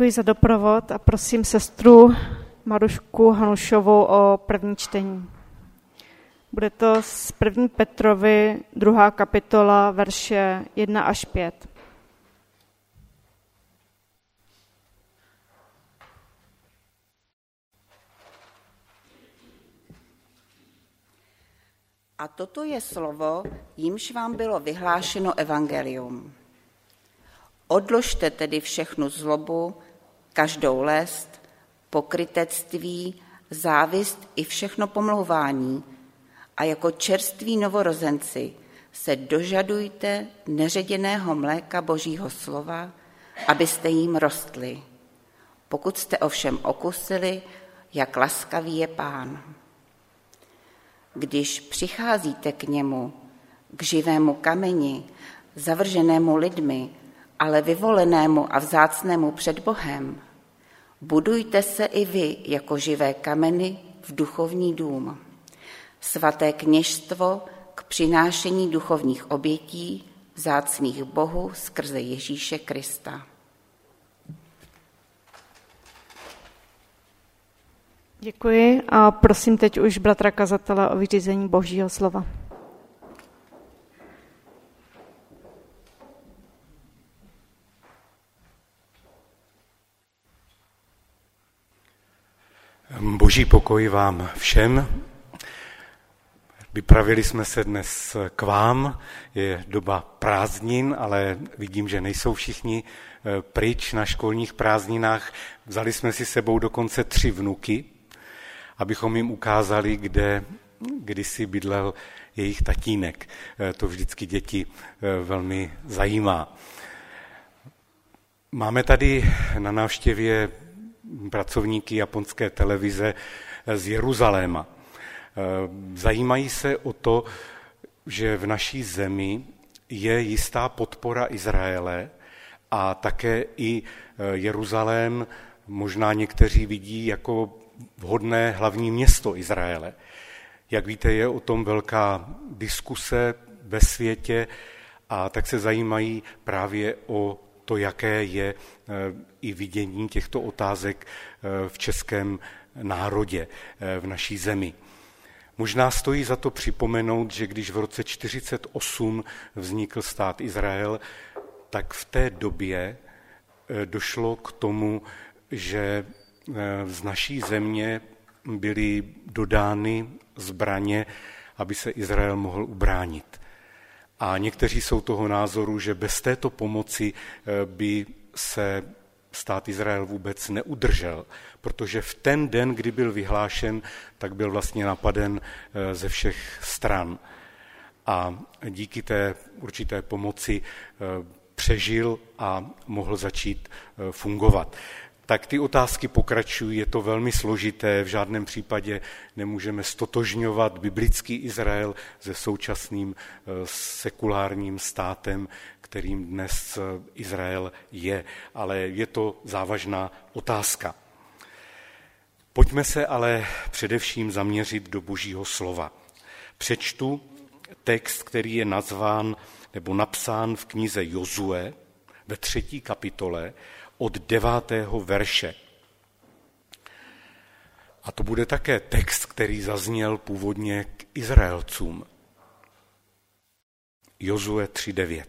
děkuji za doprovod a prosím sestru Marušku Hanušovou o první čtení. Bude to z 1. Petrovi 2. kapitola, verše 1 až 5. A toto je slovo, jímž vám bylo vyhlášeno evangelium. Odložte tedy všechnu zlobu, každou lest, pokrytectví, závist i všechno pomlouvání a jako čerství novorozenci se dožadujte neředěného mléka Božího slova, abyste jím rostli. Pokud jste ovšem okusili, jak laskavý je Pán. Když přicházíte k němu, k živému kameni, zavrženému lidmi, ale vyvolenému a vzácnému před Bohem, budujte se i vy jako živé kameny v duchovní dům, svaté kněžstvo k přinášení duchovních obětí vzácných Bohu skrze Ježíše Krista. Děkuji a prosím teď už bratra kazatele o vyřízení Božího slova. Boží pokoj vám všem. Vypravili jsme se dnes k vám, je doba prázdnin, ale vidím, že nejsou všichni pryč na školních prázdninách. Vzali jsme si sebou dokonce 3 vnuky, abychom jim ukázali, kde kdysi bydlel jejich tatínek. To vždycky děti velmi zajímá. Máme tady na návštěvě pracovníky japonské televize z Jeruzaléma. Zajímají se o to, že v naší zemi je jistá podpora Izraele a také i Jeruzalém možná někteří vidí jako vhodné hlavní město Izraele. Jak víte, je o tom velká diskuse ve světě a tak se zajímají právě o to, jaké je i vidění těchto otázek v českém národě, v naší zemi. Možná stojí za to připomenout, že když v roce 1948 vznikl stát Izrael, tak v té době došlo k tomu, že z naší země byly dodány zbraně, aby se Izrael mohl ubránit. A někteří jsou toho názoru, že bez této pomoci by se stát Izrael vůbec neudržel, protože v ten den, kdy byl vyhlášen, tak byl vlastně napaden ze všech stran. A díky té určité pomoci přežil a mohl začít fungovat. Tak ty otázky pokračují, je to velmi složité, v žádném případě nemůžeme stotožňovat biblický Izrael se současným sekulárním státem, kterým dnes Izrael je, ale je to závažná otázka. Pojďme se ale především zaměřit do Božího slova. Přečtu text, který je nazván nebo napsán v knize Jozue ve 3. kapitole od 9. verše. A to bude také text, který zazněl původně k Izraelcům. Jozue 3:9.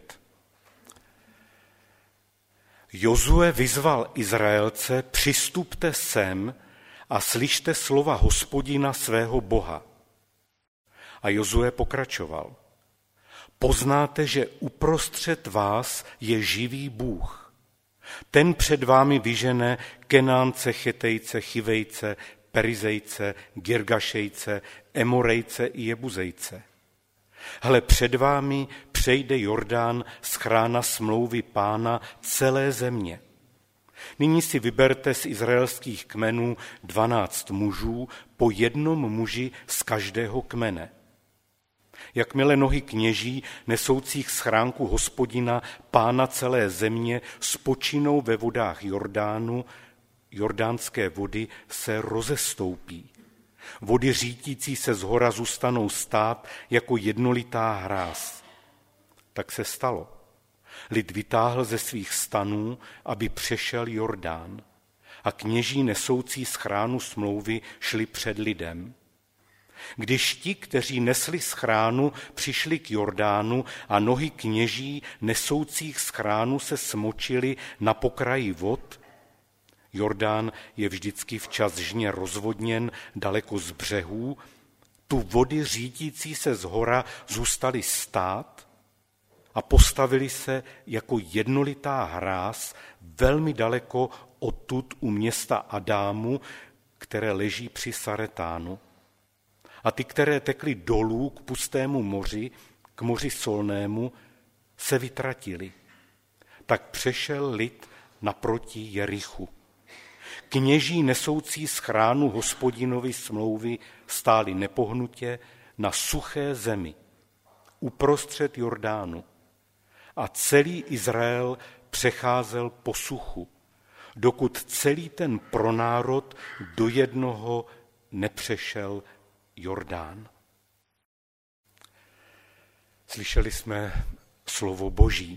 Jozue vyzval Izraelce, přistupte sem a slyšte slova Hospodina svého Boha. A Jozue pokračoval. Poznáte, že uprostřed vás je živý Bůh. Ten před vámi vyžene Kenánce, Chetejce, Chivejce, Perizejce, Girgašejce, Emorejce i Jebuzejce. Hle, před vámi přejde Jordán z chrána smlouvy Pána celé země. Nyní si vyberte z izraelských kmenů 12 mužů, po jednom muži z každého kmene. Jakmile nohy kněží, nesoucích schránku Hospodina, Pána celé země, spočinou ve vodách Jordánu, jordánské vody se rozestoupí. Vody řítící se zhora zůstanou stát jako jednolitá hráz. Tak se stalo. Lid vytáhl ze svých stanů, aby přešel Jordán, a kněží nesoucí schránu smlouvy šli před lidem. Když ti, kteří nesli schránu, přišli k Jordánu a nohy kněží nesoucích schránu se smočily na pokraji vod, Jordán je vždycky včas žně rozvodněn daleko z břehů, tu vody řídící se z hora zůstaly stát a postavili se jako jednolitá hráz velmi daleko odtud u města Adámu, které leží při Saretánu. A ty, které tekly dolů k pustému moři, k moři solnému, se vytratily. Tak přešel lid naproti Jerichu. Kněží nesoucí schránu Hospodinovi smlouvy stáli nepohnutě na suché zemi, uprostřed Jordánu. A celý Izrael přecházel po suchu, dokud celý ten pronárod do jednoho nepřešel Jordán. Slyšeli jsme slovo Boží.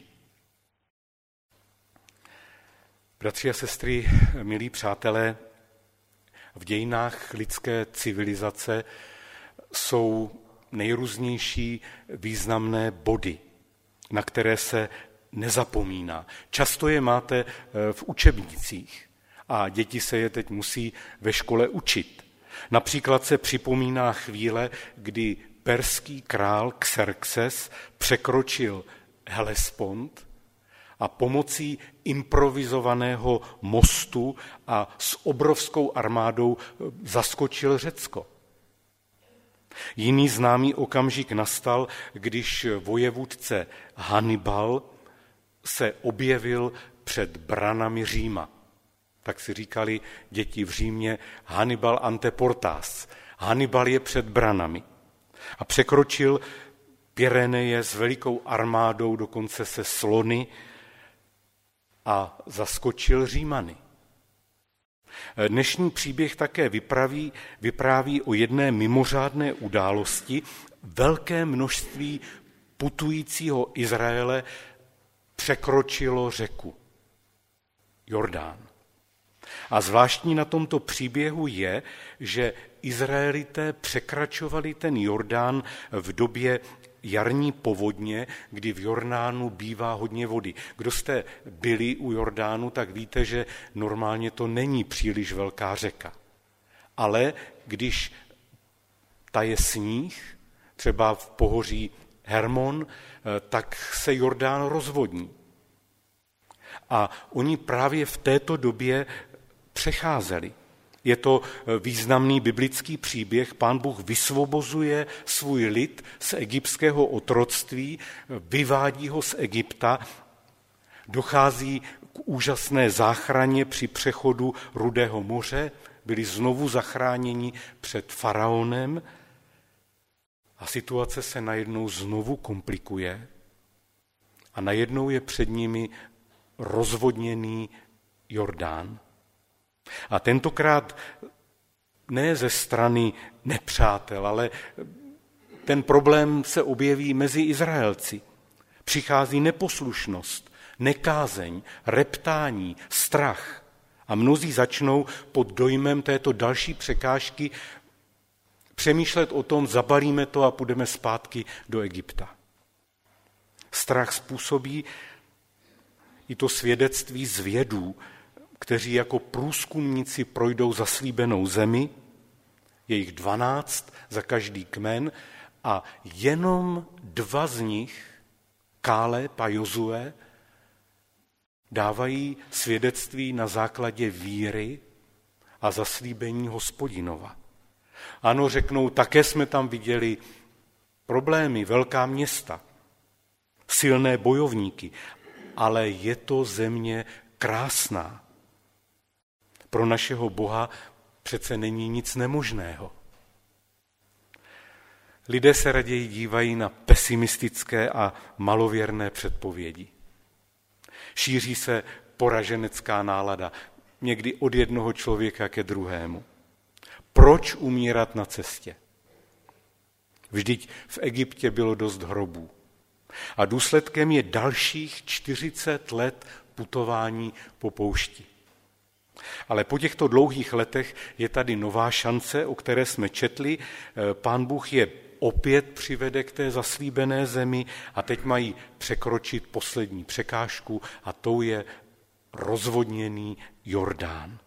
Bratři a sestry, milí přátelé, v dějinách lidské civilizace jsou nejrůznější významné body, na které se nezapomíná. Často je máte v učebnicích a děti se je teď musí ve škole učit. Například se připomíná chvíle, kdy perský král Xerxes překročil Hellespont a pomocí improvizovaného mostu a s obrovskou armádou zaskočil Řecko. Jiný známý okamžik nastal, když vojevůdce Hannibal se objevil před branami Říma. Tak si říkali děti v Římě Hannibal ante portas. Hannibal je před branami. A překročil Pyreneje s velikou armádou, dokonce se slony, a zaskočil Římany. Dnešní příběh také vypráví o jedné mimořádné události. Velké množství putujícího Izraele překročilo řeku Jordán. A zvláštní na tomto příběhu je, že Izraelité překračovali ten Jordán v době jarní povodně, kdy v Jordánu bývá hodně vody. Kdo jste byli u Jordánu, tak víte, že normálně to není příliš velká řeka. Ale když taje sníh, třeba v pohoří Hermon, tak se Jordán rozvodní. A oni právě v této době přecházeli. Je to významný biblický příběh. Pán Bůh vysvobozuje svůj lid z egyptského otroctví, vyvádí ho z Egypta, dochází k úžasné záchraně při přechodu Rudého moře, byli znovu zachráněni před faraonem a situace se najednou znovu komplikuje a najednou je před nimi rozvodněný Jordán. A tentokrát ne ze strany nepřátel, ale ten problém se objeví mezi Izraelci. Přichází neposlušnost, nekázeň, reptání, strach. A mnozí začnou pod dojmem této další překážky přemýšlet o tom, zabalíme to a půjdeme zpátky do Egypta. Strach způsobí i to svědectví zvědů, kteří jako průzkumníci projdou zaslíbenou zemi, je jich 12 za každý kmen a jenom 2 z nich, Káleb a Jozue, dávají svědectví na základě víry a zaslíbení Hospodinova. Ano, řeknou, také jsme tam viděli problémy, velká města, silné bojovníky, ale je to země krásná. Pro našeho Boha přece není nic nemožného. Lidé se raději dívají na pesimistické a malověrné předpovědi. Šíří se poraženecká nálada, někdy od jednoho člověka ke druhému. Proč umírat na cestě? Vždyť v Egyptě bylo dost hrobů. A důsledkem je dalších 40 let putování po poušti. Ale po těchto dlouhých letech je tady nová šance, o které jsme četli. Pán Bůh je opět přivede k té zaslíbené zemi a teď mají překročit poslední překážku a tou je rozvodněný Jordán.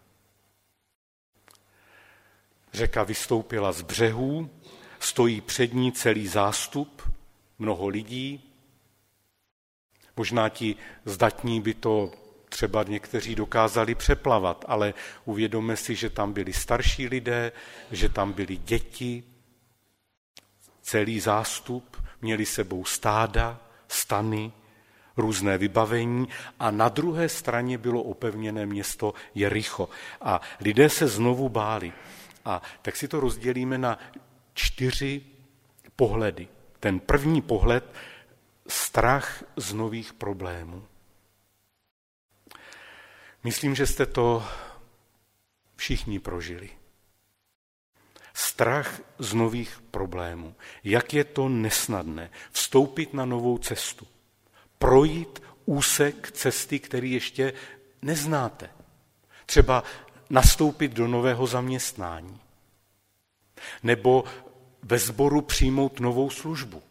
Řeka vystoupila z břehů, stojí před ní celý zástup, mnoho lidí. Možná ti zdatní by to třeba někteří dokázali přeplavat, ale uvědomme si, že tam byli starší lidé, že tam byli děti, celý zástup, měli sebou stáda, stany, různé vybavení a na druhé straně bylo opevněné město Jericho. A lidé se znovu báli. A tak si to rozdělíme na 4 pohledy. Ten první pohled, strach z nových problémů. Myslím, že jste to všichni prožili. Strach z nových problémů. Jak je to nesnadné vstoupit na novou cestu. Projít úsek cesty, který ještě neznáte. Třeba nastoupit do nového zaměstnání. Nebo ve sboru přijmout novou službu.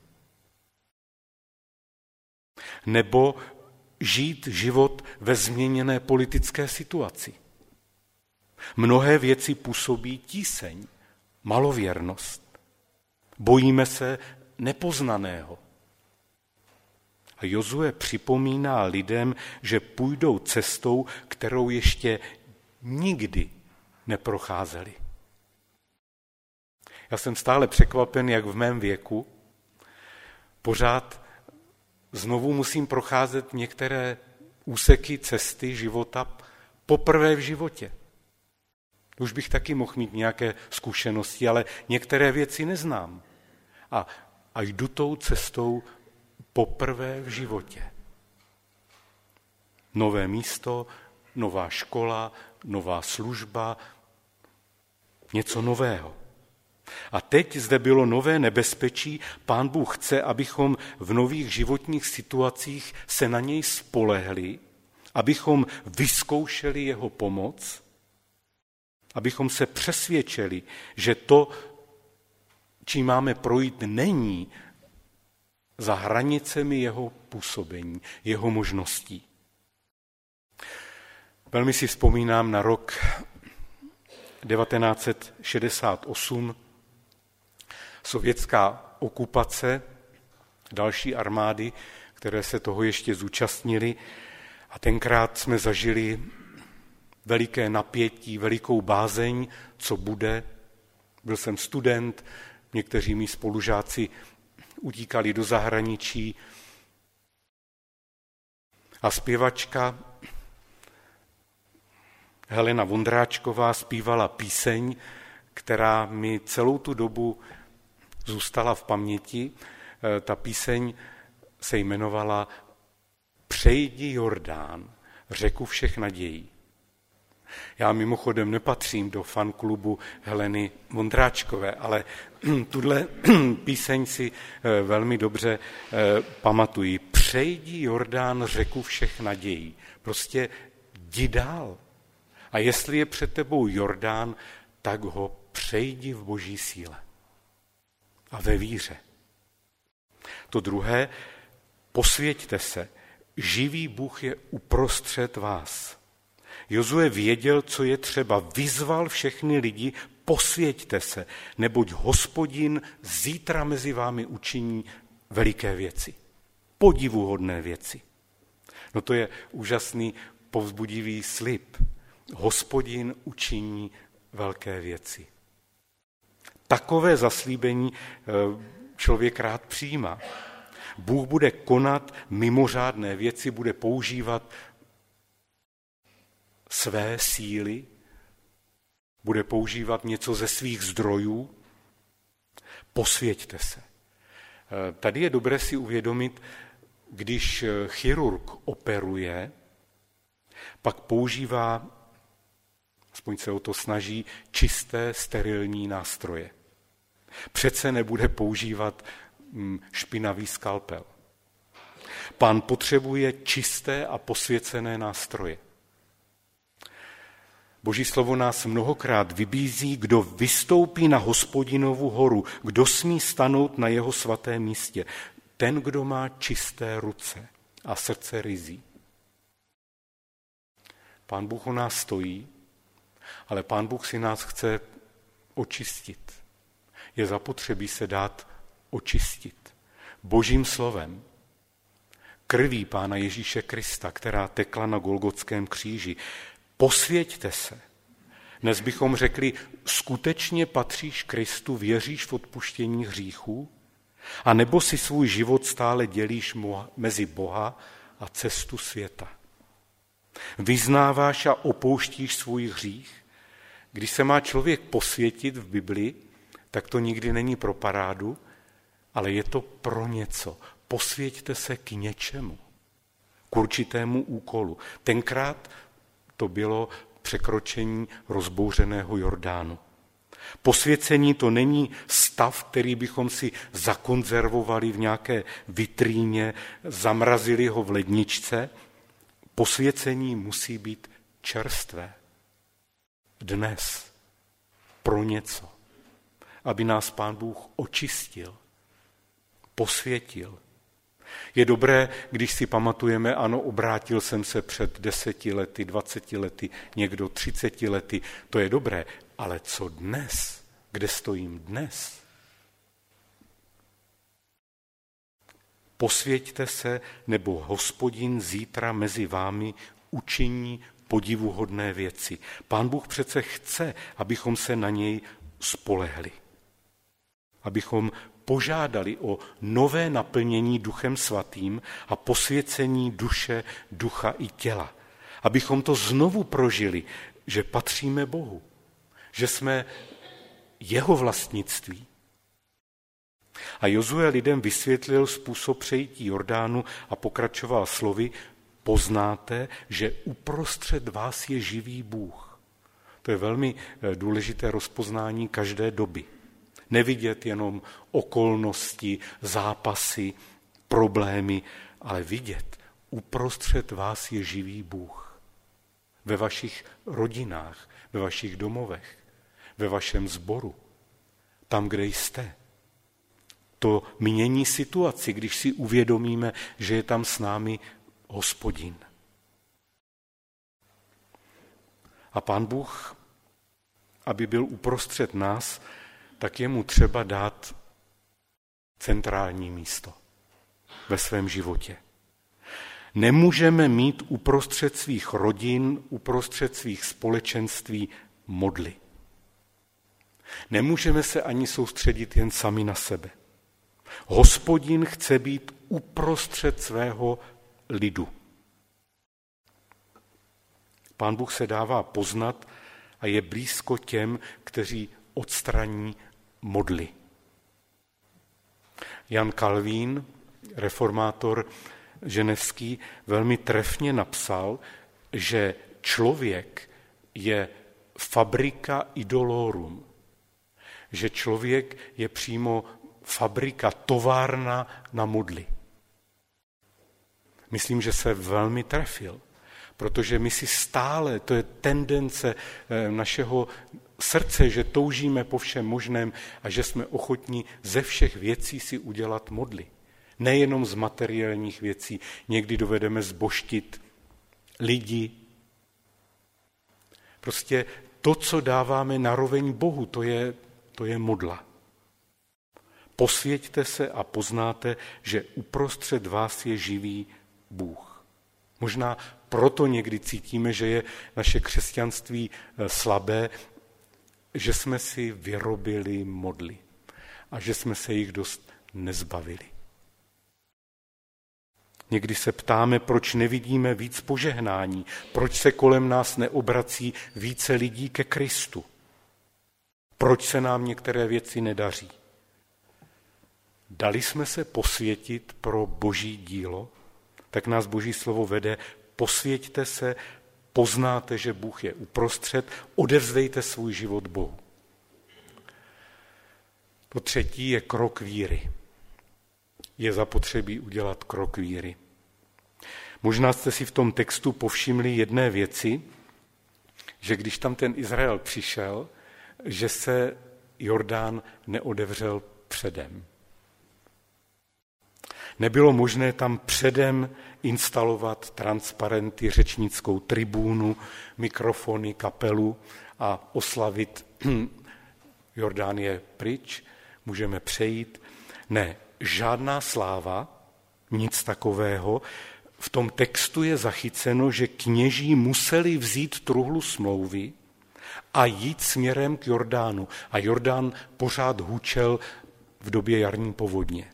Nebo žít život ve změněné politické situaci. Mnohé věci působí tíseň, malověrnost. Bojíme se nepoznaného. A Jozue připomíná lidem, že půjdou cestou, kterou ještě nikdy neprocházeli. Já jsem stále překvapen, jak v mém věku pořád znovu musím procházet některé úseky cesty života poprvé v životě. Už bych taky mohl mít nějaké zkušenosti, ale některé věci neznám. A jdu tou cestou poprvé v životě. Nové místo, nová škola, nová služba, něco nového. A teď zde bylo nové nebezpečí. Pán Bůh chce, abychom v nových životních situacích se na něj spolehli, abychom vyzkoušeli jeho pomoc, abychom se přesvědčili, že to, čím máme projít, není za hranicemi jeho působení, jeho možností. Velmi si vzpomínám na rok 1968, sovětská okupace, další armády, které se toho ještě zúčastnili. A tenkrát jsme zažili veliké napětí, velikou bázeň, co bude. Byl jsem student, někteří mí spolužáci utíkali do zahraničí. A zpěvačka Helena Vondráčková zpívala píseň, která mi celou tu dobu zůstala v paměti. Ta píseň se jmenovala Přejdi Jordán, řeku všech nadějí. Já mimochodem nepatřím do fanklubu Heleny Vondráčkové, ale tuhle píseň si velmi dobře pamatuji. Přejdi Jordán, řeku všech nadějí. Prostě jdi dál. A jestli je před tebou Jordán, tak ho přejdi v boží síle. A ve víře. To druhé, posvěťte se. Živý Bůh je uprostřed vás. Jozue věděl, co je třeba. Vyzval všechny lidi, posvěťte se, neboť Hospodin zítra mezi vámi učiní veliké věci. Podivuhodné věci. No to je úžasný povzbudivý slib. Hospodin učiní velké věci. Takové zaslíbení člověk rád přijímá. Bůh bude konat mimořádné věci, bude používat své síly, bude používat něco ze svých zdrojů. Posvěťte se. Tady je dobré si uvědomit, když chirurg operuje, pak používá, aspoň se o to snaží, čisté, sterilní nástroje. Přece nebude používat špinavý skalpel. Pán potřebuje čisté a posvěcené nástroje. Boží slovo nás mnohokrát vybízí, kdo vystoupí na Hospodinovu horu, kdo smí stanout na jeho svatém místě. Ten, kdo má čisté ruce a srdce ryzí. Pán Bůh o nás stojí, ale Pán Bůh si nás chce očistit. Je zapotřebí se dát očistit Božím slovem, krví Pána Ježíše Krista, která tekla na Golgotském kříži. Posvěťte se. Dnes bychom řekli, skutečně patříš Kristu, věříš v odpuštění hříchů? A nebo si svůj život stále dělíš mezi Boha a cestu světa? Vyznáváš a opouštíš svůj hřích? Když se má člověk posvětit v Biblii, tak to nikdy není pro parádu, ale je to pro něco. Posvěťte se k něčemu, k určitému úkolu. Tenkrát to bylo překročení rozbouřeného Jordánu. Posvěcení to není stav, který bychom si zakonzervovali v nějaké vitríně, zamrazili ho v ledničce. Posvěcení musí být čerstvé. Dnes. Pro něco. Aby nás Pán Bůh očistil, posvětil. Je dobré, když si pamatujeme, ano, obrátil jsem se před 10 lety, 20 lety, někdo 30 lety, to je dobré, ale co dnes? Kde stojím dnes? Posvěťte se, nebo Hospodin zítra mezi vámi učiní podivuhodné věci. Pán Bůh přece chce, abychom se na něj spolehli. Abychom požádali o nové naplnění Duchem Svatým a posvěcení duše, ducha i těla. Abychom to znovu prožili, že patříme Bohu, že jsme jeho vlastnictví. A Jozue lidem vysvětlil způsob přejítí Jordánu a pokračoval slovy: poznáte, že uprostřed vás je živý Bůh. To je velmi důležité rozpoznání každé doby. Nevidět jenom okolnosti, zápasy, problémy, ale vidět, uprostřed vás je živý Bůh. Ve vašich rodinách, ve vašich domovech, ve vašem sboru, tam, kde jste. To mění situaci, když si uvědomíme, že je tam s námi Hospodin. A Pán Bůh, aby byl uprostřed nás, tak je mu třeba dát centrální místo ve svém životě. Nemůžeme mít uprostřed svých rodin, uprostřed svých společenství modly. Nemůžeme se ani soustředit jen sami na sebe. Hospodin chce být uprostřed svého lidu. Pán Bůh se dává poznat a je blízko těm, kteří odstraní modly. Jan Kalvín, reformátor ženevský, velmi trefně napsal, že člověk je fabrika idolorum, že člověk je přímo fabrika, továrna na modly. Myslím, že se velmi trefil, protože my si stále, to je tendence našeho srdce, že toužíme po všem možném a že jsme ochotní ze všech věcí si udělat modly. Nejenom z materiálních věcí, někdy dovedeme zbožtit lidi. Prostě to, co dáváme na roveň Bohu, to je modla. Posvěťte se a poznáte, že uprostřed vás je živý Bůh. Možná proto někdy cítíme, že je naše křesťanství slabé, že jsme si vyrobili modly a že jsme se jich dost nezbavili. Někdy se ptáme, proč nevidíme víc požehnání, proč se kolem nás neobrací více lidí ke Kristu, proč se nám některé věci nedaří. Dali jsme se posvětit pro Boží dílo, tak nás Boží slovo vede, posvěťte se, poznáte, že Bůh je uprostřed, odevzdejte svůj život Bohu. To třetí je krok víry. je zapotřebí udělat krok víry. Možná jste si v tom textu povšimli jedné věci, že když tam ten Izrael přišel, že se Jordán neodevřel předem. Nebylo možné tam předem instalovat transparenty, řečnickou tribúnu, mikrofony, kapelu a oslavit Jordán je pryč, můžeme přejít. Ne, žádná sláva, nic takového. V tom textu je zachyceno, že kněží museli vzít truhlu smlouvy a jít směrem k Jordánu. A Jordán pořád hučel v době jarní povodně.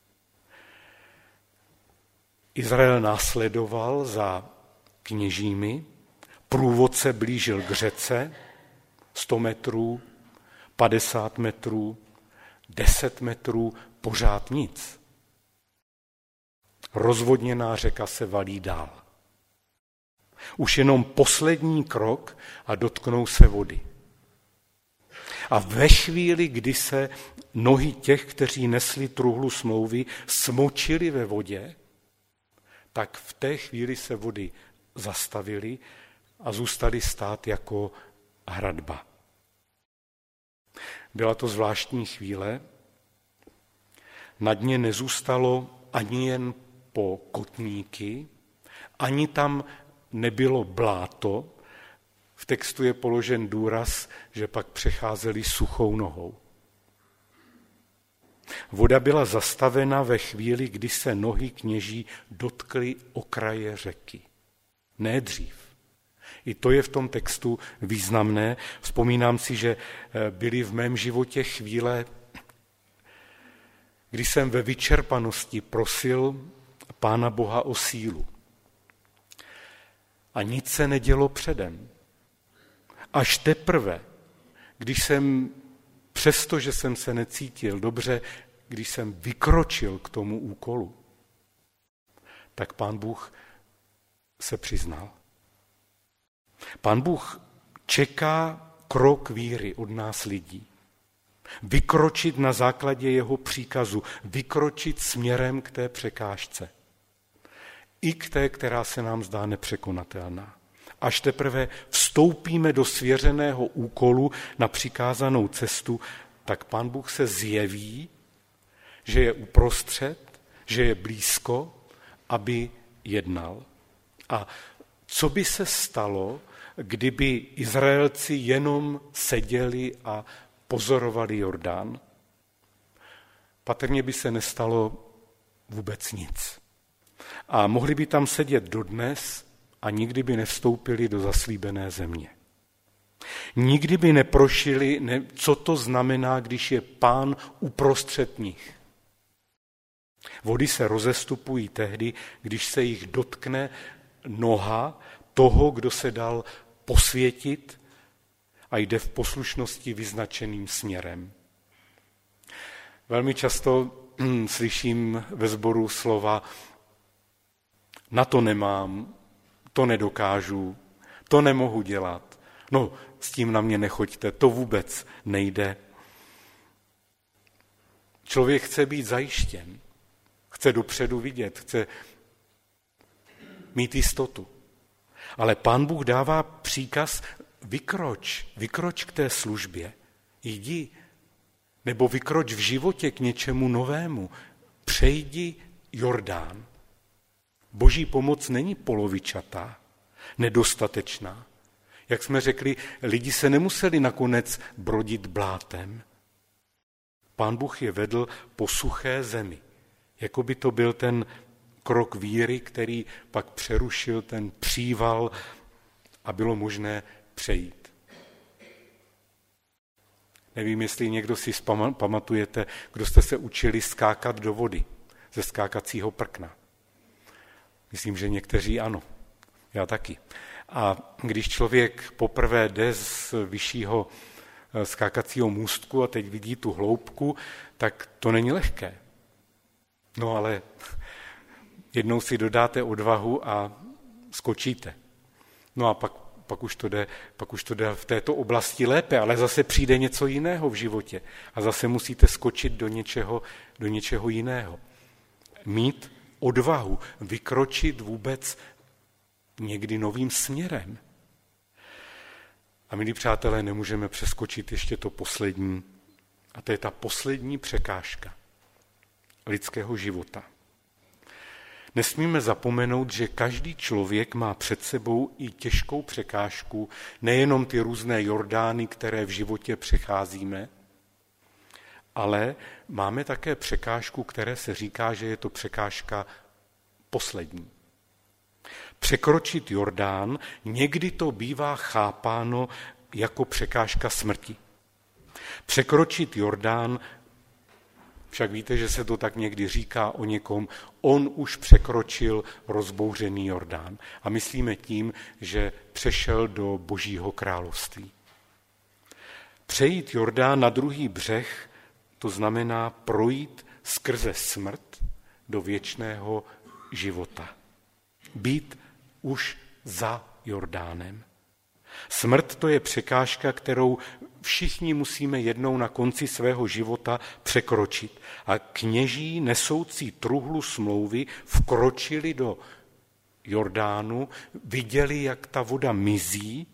Izrael následoval za kněžími, průvodce blížil k řece, 100 metrů, 50 metrů, 10 metrů, pořád nic. Rozvodněná řeka se valí dál. Už jenom poslední krok a dotknou se vody. A ve chvíli, kdy se nohy těch, kteří nesli truhlu smlouvy, smočili ve vodě, tak v té chvíli se vody zastavily a zůstaly stát jako hradba. Byla to zvláštní chvíle. Na dně nezůstalo ani jen po kotníky, ani tam nebylo bláto. V textu je položen důraz, že pak přecházeli suchou nohou. Voda byla zastavena ve chvíli, kdy se nohy kněží dotkly okraje řeky. Ne dřív. I to je v tom textu významné. Vzpomínám si, že byly v mém životě chvíle, kdy jsem ve vyčerpanosti prosil Pána Boha o sílu. A nic se nedělo předem. Až teprve, když jsem, přestože jsem se necítil dobře, když jsem vykročil k tomu úkolu, tak Pán Bůh se přiznal. Pán Bůh čeká krok víry od nás lidí. Vykročit na základě jeho příkazu, vykročit směrem k té překážce. I k té, která se nám zdá nepřekonatelná. Až teprve vstoupíme do svěřeného úkolu na přikázanou cestu, tak Pán Bůh se zjeví, že je uprostřed, že je blízko, aby jednal. A co by se stalo, kdyby Izraelci jenom seděli a pozorovali Jordán? Patrně by se nestalo vůbec nic. A mohli by tam sedět dodnes a nikdy by nevstoupili do zaslíbené země. Nikdy by neprošili, co to znamená, když je Pán uprostřed nich. Vody se rozestupují tehdy, když se jich dotkne noha toho, kdo se dal posvětit a jde v poslušnosti vyznačeným směrem. Velmi často slyším ve sboru slova: na to nemám, to nedokážu, to nemohu dělat. No, s tím na mě nechoďte, to vůbec nejde. Člověk chce být zajištěn, chce dopředu vidět, chce mít jistotu. Ale Pán Bůh dává příkaz: vykroč k té službě, jdi, nebo vykroč v životě k něčemu novému, přejdi Jordán. Boží pomoc není polovičatá, nedostatečná. Jak jsme řekli, lidi se nemuseli nakonec brodit blátem. Pán Bůh je vedl po suché zemi, jako by to byl ten krok víry, který pak přerušil ten příval a bylo možné přejít. Nevím, jestli někdo si pamatujete, kdo jste se učili skákat do vody ze skákacího prkna. Myslím, že někteří ano, já taky. A když člověk poprvé jde z vyššího skákacího můstku a teď vidí tu hloubku, tak to není lehké. No ale jednou si dodáte odvahu a skočíte. No a pak už to jde v této oblasti lépe, ale zase přijde něco jiného v životě a zase musíte skočit do něčeho jiného. mít odvahu vykročit vůbec někdy novým směrem. A milí přátelé, nemůžeme přeskočit ještě to poslední, a to je ta poslední překážka lidského života. Nesmíme zapomenout, že každý člověk má před sebou i těžkou překážku, nejenom ty různé Jordány, které v životě přecházíme, ale máme také překážku, které se říká, že je to překážka poslední. Překročit Jordán, někdy to bývá chápáno jako překážka smrti. Překročit Jordán, však víte, že se to tak někdy říká o někom, on už překročil rozbouřený Jordán. A myslíme tím, že přešel do Božího království. Přejít Jordán na druhý břeh, to znamená projít skrze smrt do věčného života. Být už za Jordánem. Smrt to je překážka, kterou všichni musíme jednou na konci svého života překročit. A kněží nesoucí truhlu smlouvy vkročili do Jordánu, viděli, jak ta voda mizí,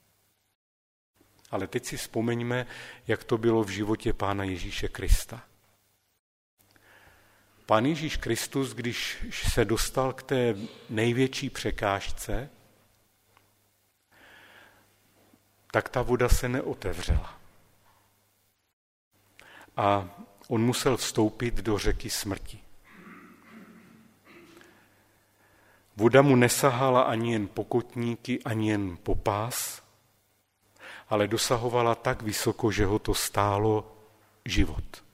ale teď si vzpomeňme, jak to bylo v životě Pána Ježíše Krista. Pán Ježíš Kristus, když se dostal k té největší překážce, tak ta voda se neotevřela. A on musel vstoupit do řeky smrti. Voda mu nesahala ani jen po kotníky, ani jen po pás, ale dosahovala tak vysoko, že ho to stálo život.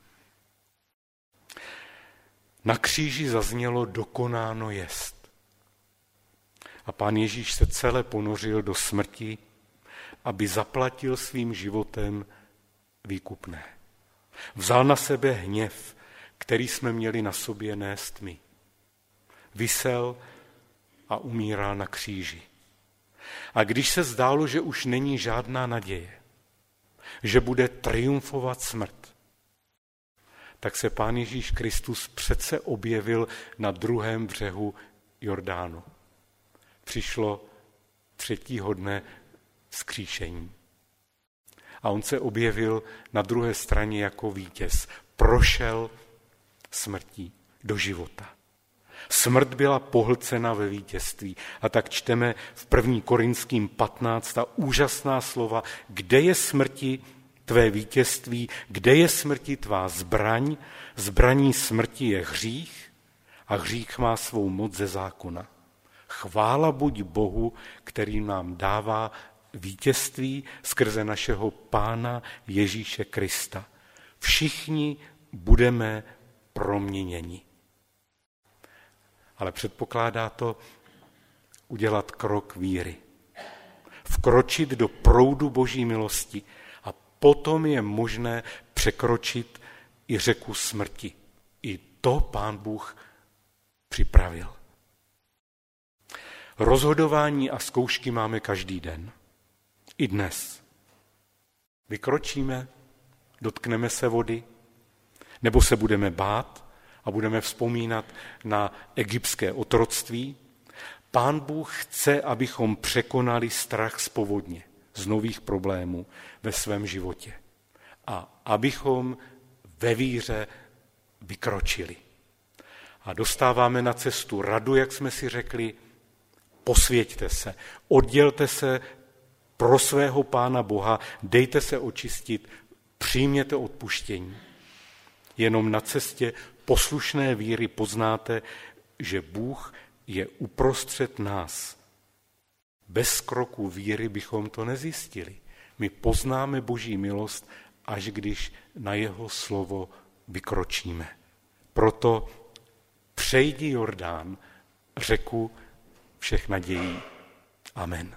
Na kříži zaznělo dokonáno jest. A Pán Ježíš se celé ponořil do smrti, aby zaplatil svým životem výkupné. Vzal na sebe hněv, který jsme měli na sobě nést my. Visel a umíral na kříži. A když se zdálo, že už není žádná naděje, že bude triumfovat smrt, tak se Pán Ježíš Kristus přece objevil na druhém břehu Jordánu. Přišlo 3. dne vzkříšení. A on se objevil na druhé straně jako vítěz. Prošel smrtí do života. Smrt byla pohlcena ve vítězství. A tak čteme v 1. Korinským 15 ta úžasná slova, kde je smrti tvé vítězství, kde je smrti tvá zbraň, zbraní smrti je hřích a hřích má svou moc ze zákona. Chvála buď Bohu, který nám dává vítězství skrze našeho Pána Ježíše Krista. Všichni budeme proměněni. Ale předpokládá to udělat krok víry. Vkročit do proudu Boží milosti a potom je možné překročit i řeku smrti. I to Pán Bůh připravil. Rozhodování a zkoušky máme každý den. I dnes. Vykročíme, dotkneme se vody, nebo se budeme bát a budeme vzpomínat na egyptské otroctví. Pán Bůh chce, abychom překonali strach z povodně, z nových problémů ve svém životě. A abychom ve víře vykročili. A dostáváme na cestu radu, jak jsme si řekli, posvěťte se, oddělte se pro svého Pána Boha, dejte se očistit, přijměte odpuštění. Jenom na cestě poslušné víry poznáte, že Bůh je uprostřed nás. Bez kroku víry bychom to nezjistili. My poznáme Boží milost, až když na jeho slovo vykročíme. Proto přejdi Jordán, řeku všech nadějí. Amen.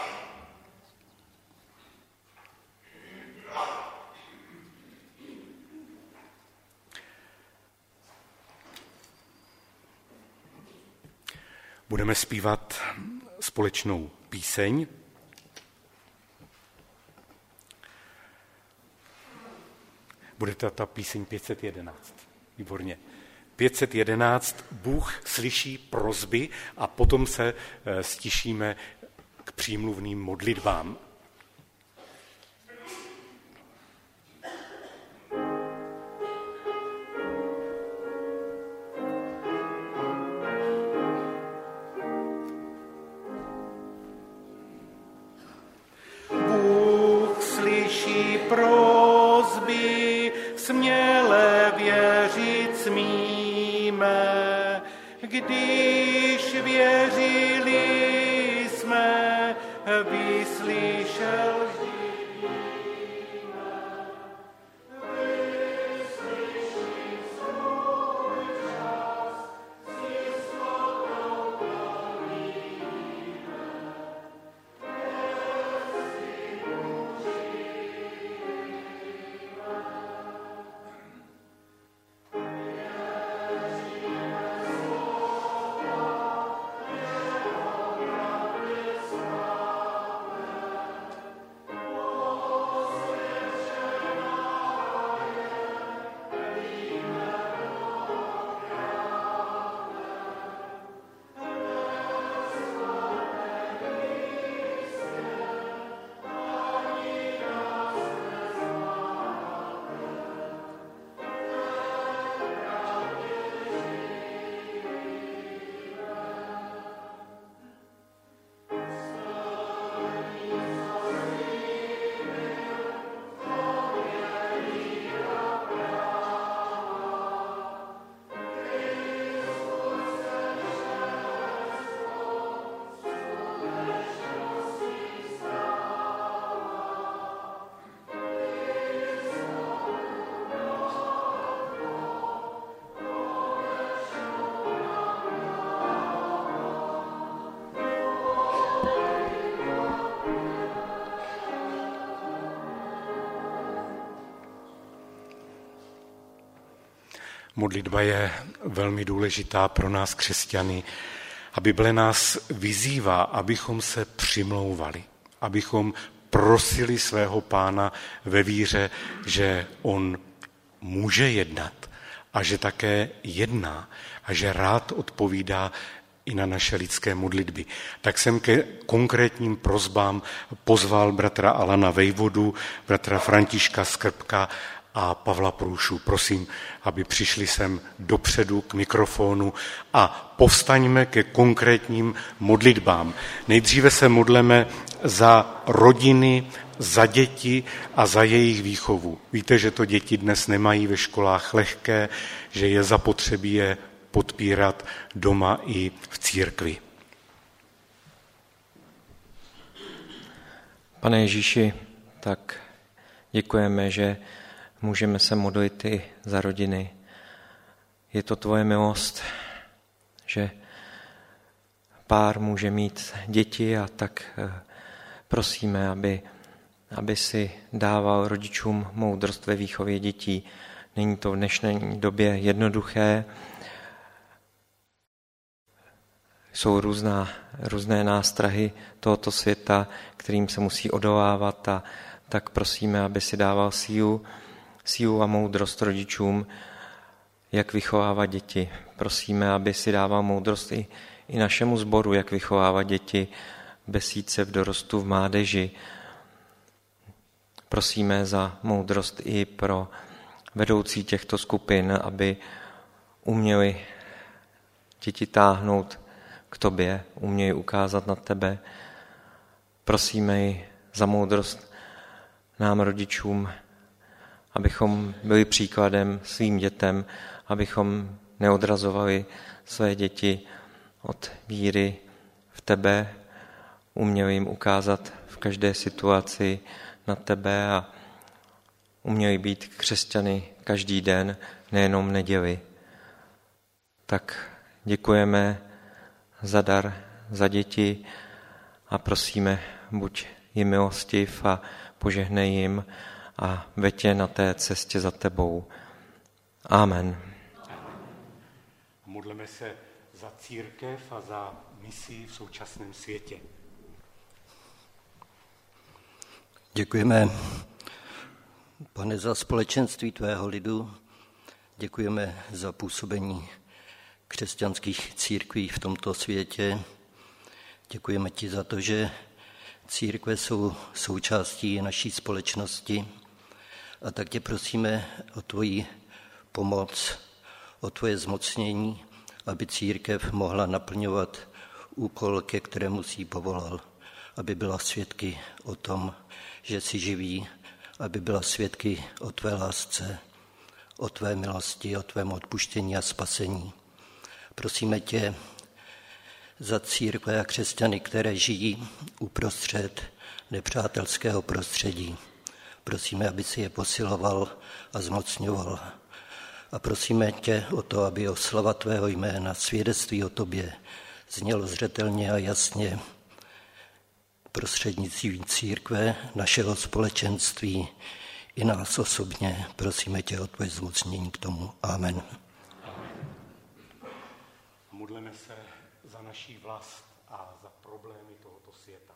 Budeme zpívat společnou píseň. Bude to ta píseň 511. Výborně. 511. Bůh slyší prosby a potom se stišíme k přímluvným modlitbám. Bůh slyší prosby, směle věřit smíme, když věřili jsme, vyslyšel vždy. Modlitba je velmi důležitá pro nás křesťany a Bible nás vyzývá, abychom se přimlouvali, abychom prosili svého Pána ve víře, že on může jednat a že také jedná a že rád odpovídá i na naše lidské modlitby. Tak jsem ke konkrétním prosbám pozval bratra Alana Vejvodu, bratra Františka Skrbka a Pavla Průšu. Prosím, aby přišli sem dopředu k mikrofonu a povstaňme ke konkrétním modlitbám. Nejdříve se modleme za rodiny, za děti a za jejich výchovu. Víte, že to děti dnes nemají ve školách lehké, že je zapotřebí je podpírat doma i v církvi. Pane Ježíši, tak děkujeme, že můžeme se modlit i za rodiny. Je to tvoje milost, že pár může mít děti a tak prosíme, aby si dával rodičům moudrost ve výchově dětí. Není to v dnešní době jednoduché. Jsou různé nástrahy tohoto světa, kterým se musí odolávat, a tak prosíme, aby si dával sílu a moudrost rodičům, jak vychovávat děti. Prosíme, aby si dával moudrost i našemu sboru, jak vychovávat děti v besídce, v dorostu, v mládeži. Prosíme za moudrost i pro vedoucí těchto skupin, aby uměli děti táhnout k tobě, uměli ukázat na tebe. Prosíme i za moudrost nám rodičům, abychom byli příkladem svým dětem, abychom neodrazovali své děti od víry v tebe, uměli jim ukázat v každé situaci na tebe a uměli být křesťany každý den, nejenom neděli. Tak děkujeme za dar, za děti a prosíme, buď jim milostiv a požehnej jim a veď je na té cestě za tebou. Amen. Modleme se za církev a za misi v současném světě. Děkujeme, Pane, za společenství tvého lidu, Děkujeme za působení křesťanských církví v tomto světě. Děkujeme ti za to, že církve jsou součástí naší společnosti. A tak tě prosíme o tvoji pomoc, o tvoje zmocnění, aby církev mohla naplňovat úkol, ke kterému jsi povolal, aby byla svědky o tom, že jsi živý, aby byla svědky o tvé lásce, o tvé milosti, o tvém odpuštění a spasení. Prosíme tě za církve a křesťany, které žijí uprostřed nepřátelského prostředí. Prosíme, aby si je posiloval a zmocňoval. A prosíme tě o to, aby oslava tvého jména, svědectví o tobě znělo zřetelně a jasně prostřednictvím církve, našeho společenství i nás osobně. Prosíme tě o tvoje zmocnění k tomu. Amen. Modleme se za naší vlast a za problémy tohoto světa.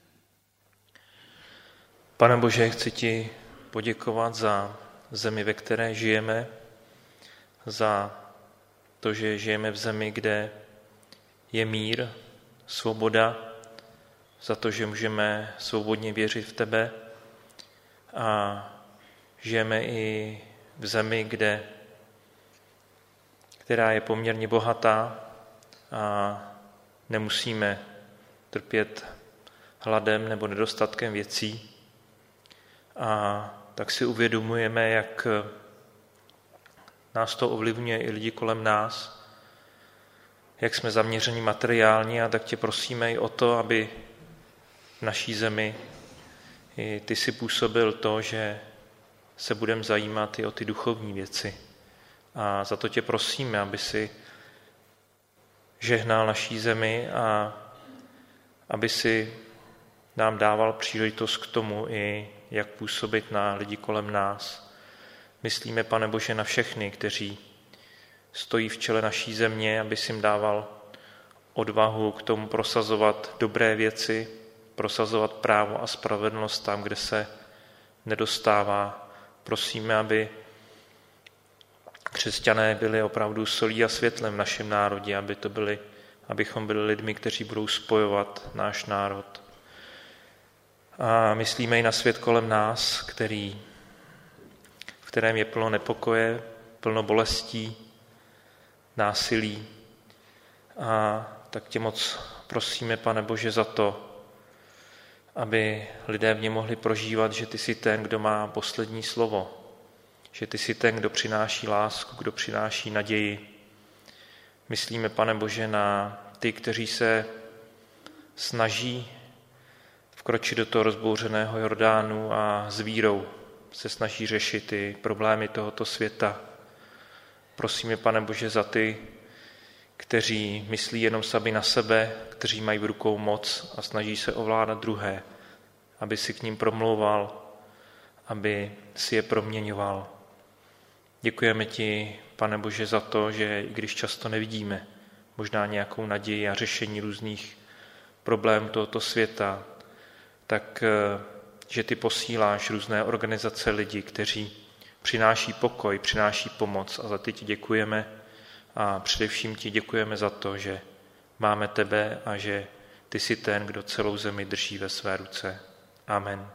Pane Bože, chci ti poděkovat za zemi, ve které žijeme, za to, že žijeme v zemi, kde je mír, svoboda, za to, že můžeme svobodně věřit v tebe a žijeme i v zemi, která je poměrně bohatá a nemusíme trpět hladem nebo nedostatkem věcí. A tak si uvědomujeme, jak nás to ovlivňuje i lidi kolem nás, jak jsme zaměřeni materiálně, a tak tě prosíme i o to, aby v naší zemi i ty si působil to, že se budeme zajímat i o ty duchovní věci. A za to tě prosíme, aby si žehnal naší zemi a aby si nám dával příležitost k tomu, i jak působit na lidi kolem nás. Myslíme, Pane Bože, na všechny, kteří stojí v čele naší země, aby si jim dával odvahu k tomu prosazovat dobré věci, prosazovat právo a spravedlnost tam, kde se nedostává. Prosíme, aby křesťané byli opravdu solí a světlem v našem národě, abychom byli lidmi, kteří budou spojovat náš národ. A myslíme i na svět kolem nás, v kterém je plno nepokoje, plno bolestí, násilí. A tak tě moc prosíme, Pane Bože, za to, aby lidé v něm mohli prožívat, že ty jsi ten, kdo má poslední slovo, že ty jsi ten, kdo přináší lásku, kdo přináší naději. Myslíme, Pane Bože, na ty, kteří se snaží vkročit do toho rozbouřeného Jordánu a s vírou se snaží řešit ty problémy tohoto světa. Prosíme, Pane Bože, za ty, kteří myslí jenom sami na sebe, kteří mají v rukou moc a snaží se ovládat druhé, aby si k ním promlouval, aby si je proměňoval. Děkujeme ti, Pane Bože, za to, že i když často nevidíme možná nějakou naději a řešení různých problémů tohoto světa, tak že ty posíláš různé organizace lidí, kteří přináší pokoj, přináší pomoc, a za ty ti děkujeme a především ti děkujeme za to, že máme tebe a že ty jsi ten, kdo celou zemi drží ve své ruce. Amen.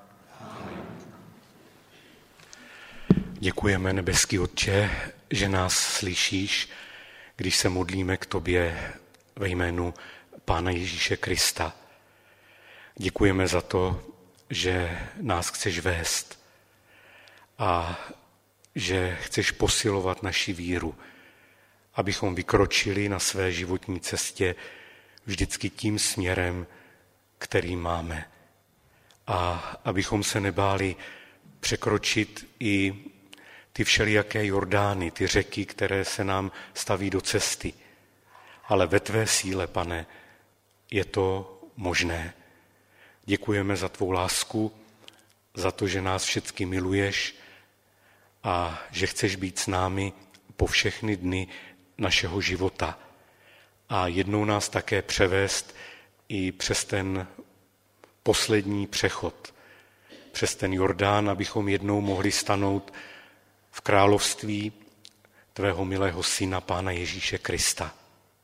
Děkujeme, nebeský Otče, že nás slyšíš, když se modlíme k tobě ve jménu Pána Ježíše Krista. Děkujeme za to, že nás chceš vést a že chceš posilovat naši víru, abychom vykročili na své životní cestě vždycky tím směrem, který máme. A abychom se nebáli překročit i ty všelijaké Jordány, ty řeky, které se nám staví do cesty. Ale ve tvé síle, Pane, je to možné. Děkujeme za tvou lásku, za to, že nás všechny miluješ a že chceš být s námi po všechny dny našeho života. A jednou nás také převést i přes ten poslední přechod, přes ten Jordán, abychom jednou mohli stanout v království tvého milého Syna, Pána Ježíše Krista.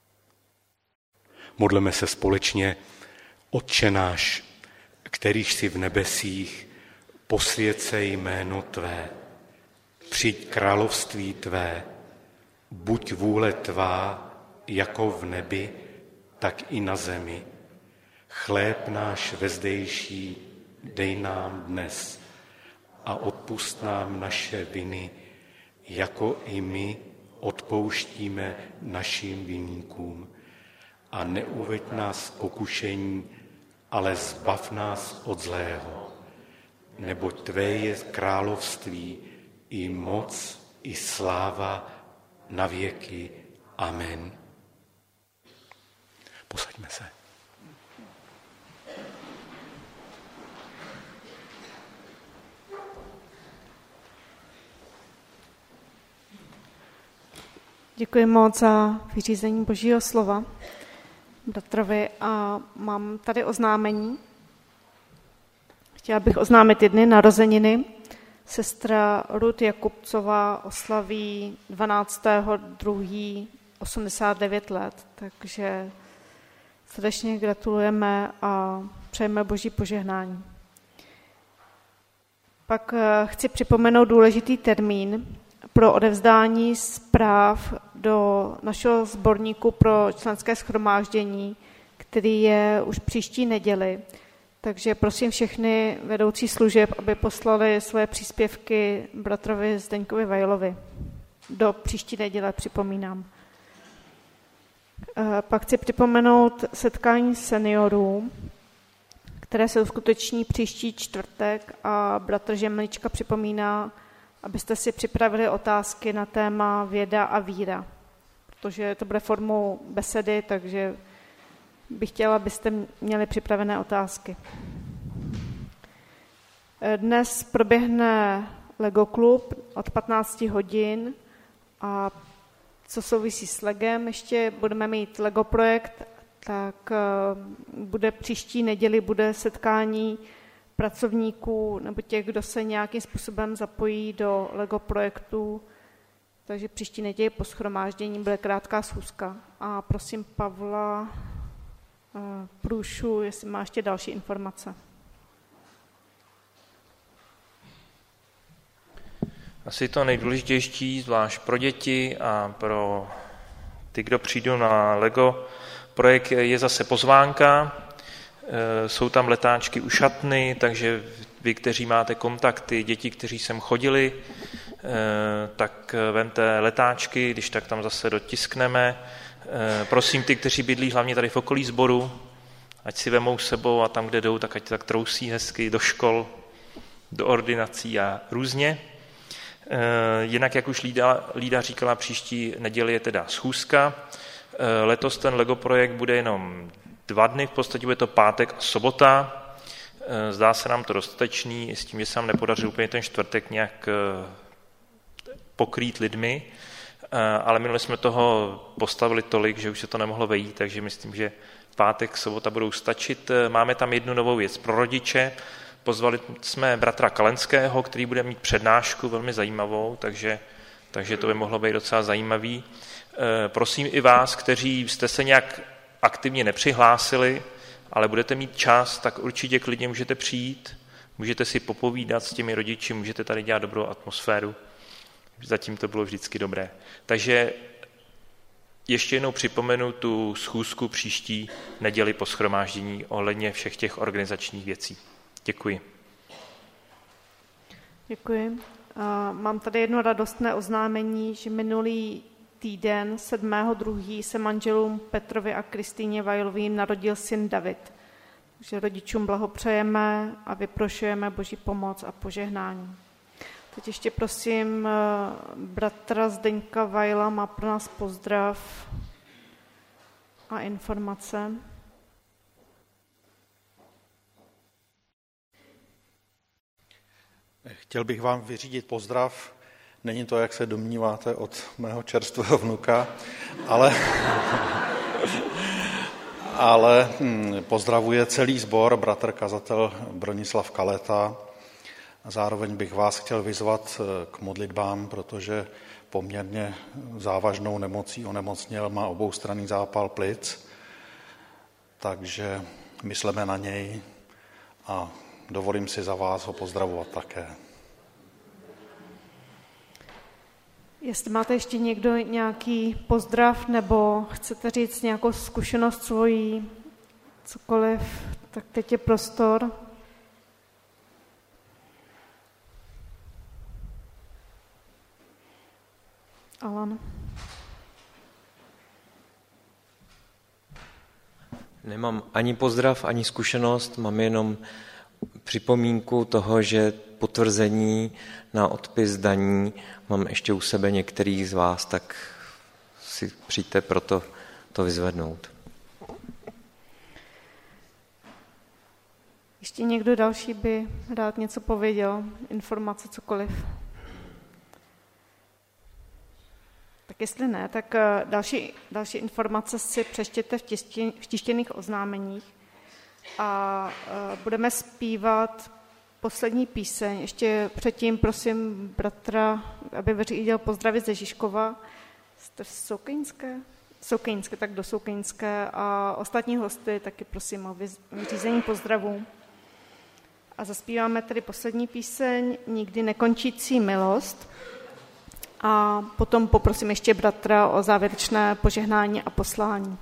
Modleme se společně: Otče náš, kterýž jsi v nebesích, posvěcej jméno tvé, přijď království tvé, buď vůle tvá, jako v nebi, tak i na zemi. Chléb náš vezdejší dej nám dnes a odpusť nám naše viny, jako i my odpouštíme našim viníkům. A neuveď nás v pokušení, ale zbav nás od zlého. Neboť tvé je království, i moc, i sláva na věky. Amen. Posaďme se. Děkuji moc za vyřízení Božího slova bratrovi a mám tady oznámení. Chtěla bych oznámit jedny narozeniny. Sestra Ruth Jakubcová oslaví 12.2. 89 let, takže srdečně gratulujeme a přejeme Boží požehnání. Pak chci připomenout důležitý termín pro odevzdání zpráv do našeho sborníku pro členské shromáždění, který je už příští neděli. Takže prosím všechny vedoucí služeb, aby poslali svoje příspěvky bratrovi Zdeňkovi Vajlovi. Do příští neděle, připomínám. Pak chci připomenout setkání seniorů, které se uskuteční příští čtvrtek a bratr Žemlička připomíná, abyste si připravili otázky na téma věda a víra, protože to bude formou besedy, takže bych chtěla, abyste měli připravené otázky. Dnes proběhne Lego klub od 15 hodin a co souvisí s Legem, ještě budeme mít Lego projekt, tak bude příští neděli bude setkání pracovníků nebo těch, kdo se nějakým způsobem zapojí do Lego projektu, takže příští neděli po shromáždění bude krátká schůzka. A prosím Pavla Průšu, jestli má ještě další informace. Asi to nejdůležitější, zvlášť pro děti a pro ty, kdo přijdou na Lego projekt, je zase pozvánka. Jsou tam letáčky u šatny, takže vy, kteří máte kontakty, děti, kteří sem chodili, tak vemte letáčky, když tak tam zase dotiskneme. Prosím ty, kteří bydlí hlavně tady v okolí sboru, ať si vemou sebou a tam, kde jdou, tak ať tak trousí hezky do škol, do ordinací a různě. Jinak, jak už Lída říkala, příští neděli je teda schůzka. Letos ten Lego projekt bude jenom 2 dny, v podstatě bude to pátek a sobota. Zdá se nám to dostatečný, s tím, že se nám nepodaří úplně ten čtvrtek nějak pokrýt lidmi, ale minule jsme toho postavili tolik, že už se to nemohlo vejít, takže myslím, že pátek, sobota budou stačit. Máme tam jednu novou věc pro rodiče. Pozvali jsme bratra Kalenského, který bude mít přednášku velmi zajímavou, takže to by mohlo být docela zajímavý. Prosím i vás, kteří jste se nějak aktivně nepřihlásili, ale budete mít čas, tak určitě klidně můžete přijít, můžete si popovídat s těmi rodiči, můžete tady dělat dobrou atmosféru. Zatím to bylo vždycky dobré. Takže ještě jednou připomenu tu schůzku příští neděli po shromáždění ohledně všech těch organizačních věcí. Děkuji. Děkuji. Mám tady jedno radostné oznámení, že minulý týden 7.2. se manželům Petrovi a Kristýně Vajlovým narodil syn David. Takže rodičům blahopřejeme a vyprošujeme Boží pomoc a požehnání. Teď ještě prosím bratra Zdeňka Vajla, má pro nás pozdrav a informace. Chtěl bych vám vyřídit pozdrav. Není to, jak se domníváte, od mého čerstvého vnuka, ale pozdravuje celý sbor bratr kazatel Bronislav Kaleta, A zároveň bych vás chtěl vyzvat k modlitbám, protože poměrně závažnou nemocí onemocněl, má oboustranný zápal plic, takže mysleme na něj a dovolím si za vás ho pozdravovat také. Jestli máte ještě někdo nějaký pozdrav nebo chcete říct nějakou zkušenost svojí, cokoliv, tak teď je prostor. Alan. Nemám ani pozdrav, ani zkušenost, mám jenom připomínku toho, že potvrzení na odpis daní mám ještě u sebe některých z vás, tak si přijďte proto to vyzvednout. Ještě někdo další by rád něco pověděl, informace, cokoliv. Tak jestli ne, tak další informace si přečtěte v tištěných oznámeních a budeme zpívat poslední píseň. Ještě předtím prosím bratra, aby vyřídil pozdravy ze Žižkova. Jste v Soukejnské, tak do Soukejnské a ostatní hosty taky prosím o vyřízení pozdravů. A zaspíváme tedy poslední píseň Nikdy nekončící milost. A potom poprosím ještě bratra o závěrečné požehnání a poslání.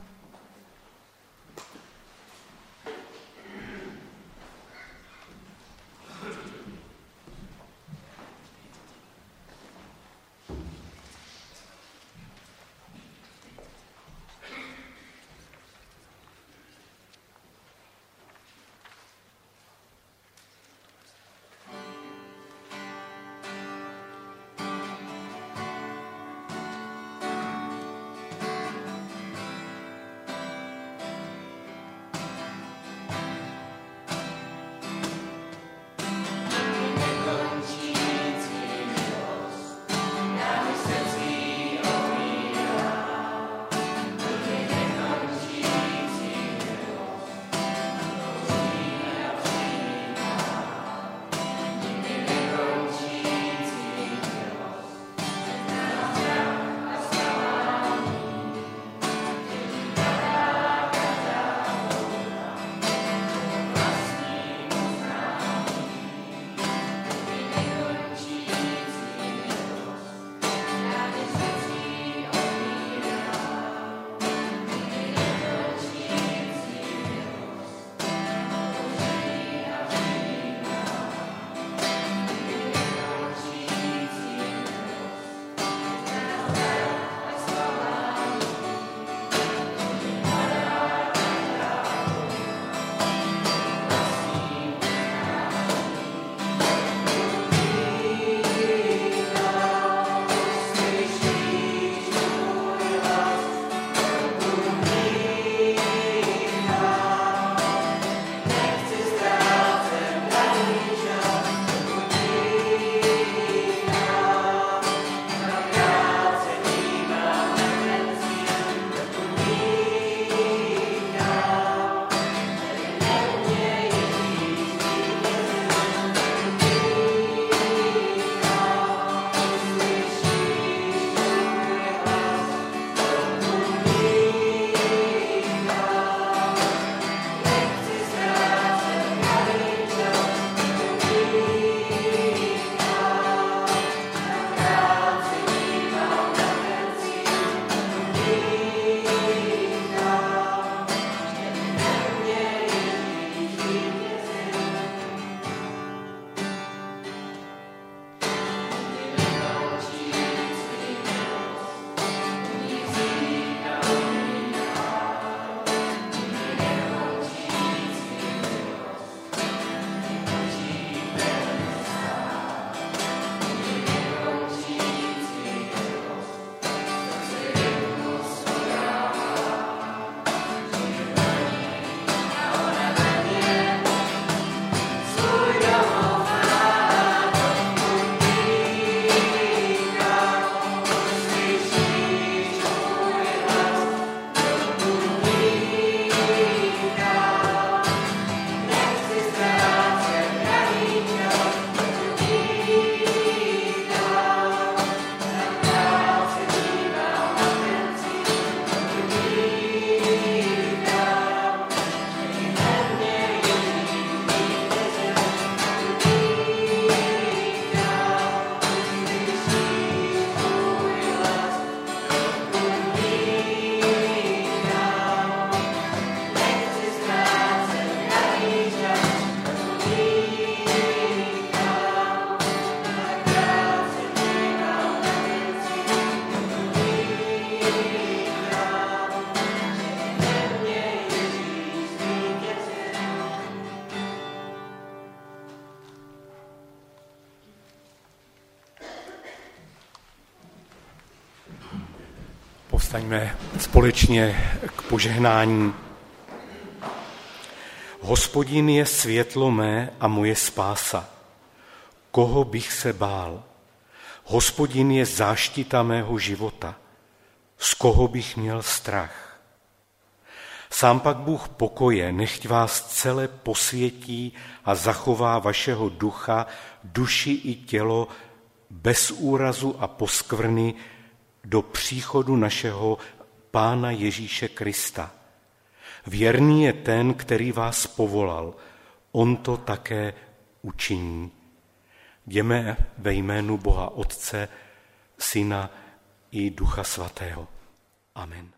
Povstaňme společně k požehnání. Hospodin je světlo mé a moje spása. Koho bych se bál? Hospodin je záštita mého života. Z koho bych měl strach? Sám pak Bůh pokoje, nechť vás celé posvětí a zachová vašeho ducha, duši i tělo bez úrazu a poskvrny do příchodu našeho Pána Ježíše Krista. Věrný je ten, který vás povolal, on to také učiní. Jdeme ve jménu Boha Otce, Syna i Ducha Svatého. Amen.